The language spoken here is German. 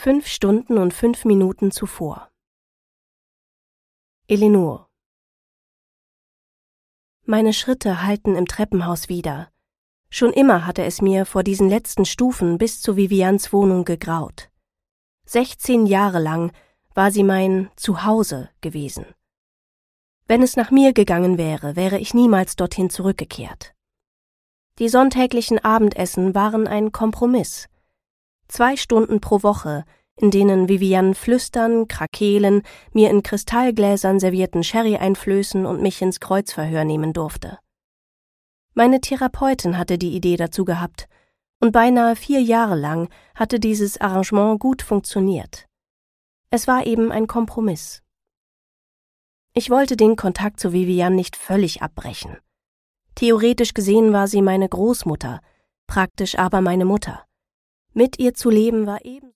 5 Stunden und 5 Minuten zuvor. Elinor. Meine Schritte hallten im Treppenhaus wider. Schon immer hatte es mir vor diesen letzten Stufen bis zu Vivians Wohnung gegraut. 16 Jahre lang war sie mein Zuhause gewesen. Wenn es nach mir gegangen wäre, wäre ich niemals dorthin zurückgekehrt. Die sonntäglichen Abendessen waren ein Kompromiss. 2 Stunden pro Woche, in denen Vivian flüstern, krakeelen, mir in Kristallgläsern servierten Sherry einflößen und mich ins Kreuzverhör nehmen durfte. Meine Therapeutin hatte die Idee dazu gehabt, und beinahe 4 Jahre lang hatte dieses Arrangement gut funktioniert. Es war eben ein Kompromiss. Ich wollte den Kontakt zu Vivian nicht völlig abbrechen. Theoretisch gesehen war sie meine Großmutter, praktisch aber meine Mutter. Mit ihr zu leben war eben